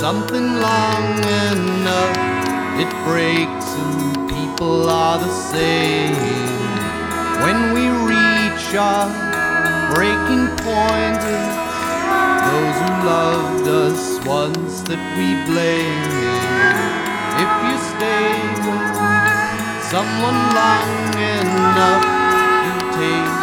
something long enough, it breaks and people are the same. When we reach our breaking point, it's those who loved us once that we blame. If you stay with someone long enough, you take